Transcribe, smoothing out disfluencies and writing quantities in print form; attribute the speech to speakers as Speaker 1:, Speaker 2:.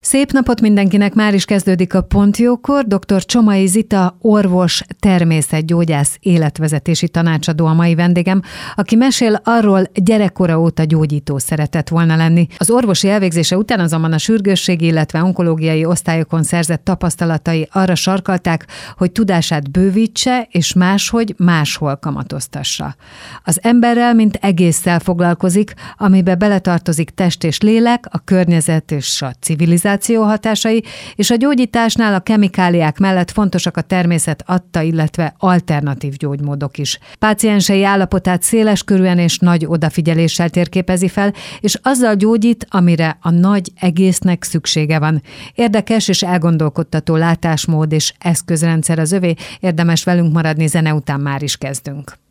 Speaker 1: Szép napot mindenkinek, már is kezdődik a Pont Jókor. Dr. Csomai Zita, orvos, természetgyógyász, életvezetési tanácsadó a mai vendégem, aki mesél arról, gyerekkora óta gyógyító szeretett volna lenni. Az orvosi elvégzése után azonban a sürgősségi, illetve onkológiai osztályokon szerzett tapasztalatai arra sarkalták, hogy tudását bővítse és máshogy máshol kamatoztassa. Az emberrel, mint egésszel foglalkozik, amibe beletartozik test és lélek, a környezet és a civilizáció hatásai, és a gyógyításnál a kemikáliák mellett fontosak a természet adta, illetve alternatív gyógymódok is. Páciensei állapotát széleskörűen és nagy odafigyeléssel térképezi fel, és azzal gyógyít, amire a nagy egésznek szüksége van. Érdekes és elgondolkodtató látásmód és eszközrendszer az övé, érdemes velünk maradni, zene után már is kezdünk.